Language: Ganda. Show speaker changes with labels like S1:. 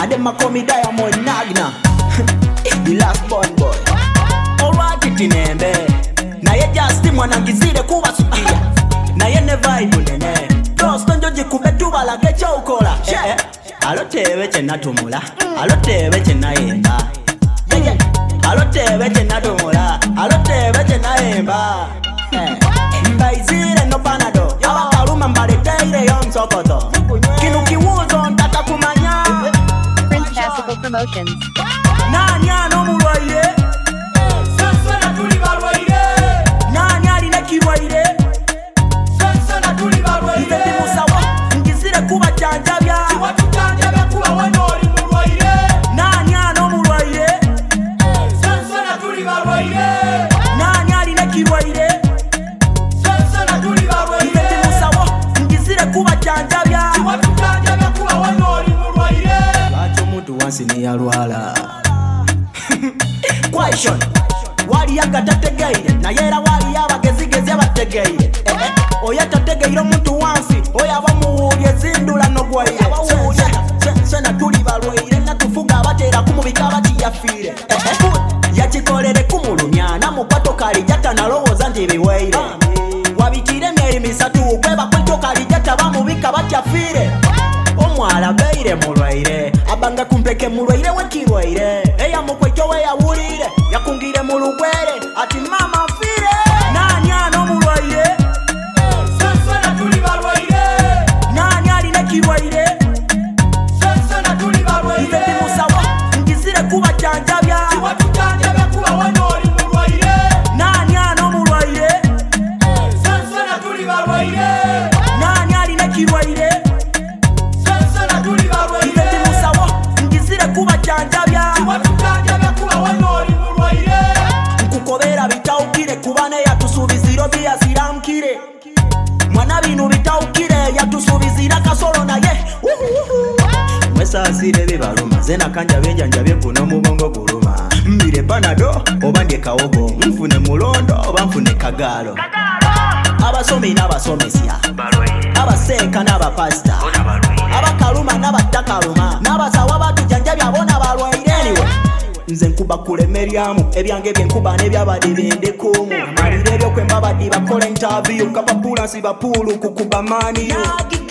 S1: And them a call me Diamond Nagna. The last born boy. Alright itinembe. Na ye just mwanangizire kuba sukia. Na ye ne vibe nene. Dosto njoji kubetuba la gecha ukola. Alotewe chenatumula. Alotewe chenayemba. Alotewe chenatumula. Alotewe chenayemba. Mbaizire no panado. Abakaluma mbaleteire yonsokoto. Kinu kiwuzo ntaka kumanya.
S2: Prince Classical Promotions.
S1: Nani anomulwaire?
S3: Sensana tuli balwaire.
S1: Nani alina kirwaire?
S3: Sensana tuli balwaire.
S1: Nze ndi musawo ngizire kuba janjabya.
S3: Watujanjabya kuba wano oli mulwaire.
S1: Nani anomulwaire?
S3: Sensana tuli balwaire.
S1: Nani alina kirwaire?
S3: Sensana tuli balwaire.
S1: Nze ndi musawo ngizire kuba janjabya.
S3: Watujanjabya kuba wano oli mulwaire.
S1: Lwaki omuntu wansi neyalwala? Question. Wali agatategeire naye era wali abagezigezi abategeire. Oyo atategeire omuntu wansi oyo abamuwulye zindula nogwaire. Sena tuli balwaire natufuga abateera kumubika batiyafiire. Yakikolere kumulumya namukwato kalijata nalowooza nti biweire. Wabitire emyeri misatu gweba kwekyo kalijata bamubika batyafiire. Omwala beire mulwaire abanga kumpeke mulwaire wekirwaire. Eyamukwekyo weyawulire yakungire mu lugwere ati mama fire. Nani anomulwaire?
S3: Sensana tuli balwaire.
S1: Nani alina kirwaire?
S3: Sensana tuli balwaire.
S1: Nze ndi musawo ngizire kuba janjabya.
S3: Watujanjabya kuba wano oli mulwaire.
S1: Nani anomulwaire?
S3: Sensana tuli balwaire.
S1: Nani alina kirwaire?
S3: Sensana tuli balwaire.
S1: Nze ndi musawo ngizire kuba janjabya.
S3: Watujanjabya kuba wano oli mulwaire.
S1: Nkukobera bitawukire kuba ne yatusubiziro byaziramukire. Mwana binu bitawukire yatusubizira kasolo naye. Mwesasire bibaluma zena kanja benjanjabye kuno mubongo guluma. Mbire panado oba ndye kawogo. Nfune mulondo oba nfune kagalo. Abasomi n'abasomesya. Abaseeka n'abapasita. Abakaluma n'abatakaluma. N'abasawo abatujanjabya bona balwaire. Anyway. Nze nkuba kulemeryamu ebyange byenkuba nebyabadde bendekumu. Amalire ebyokwemba baddi bakola interview kapapulansi bapulu kukuba maniyo.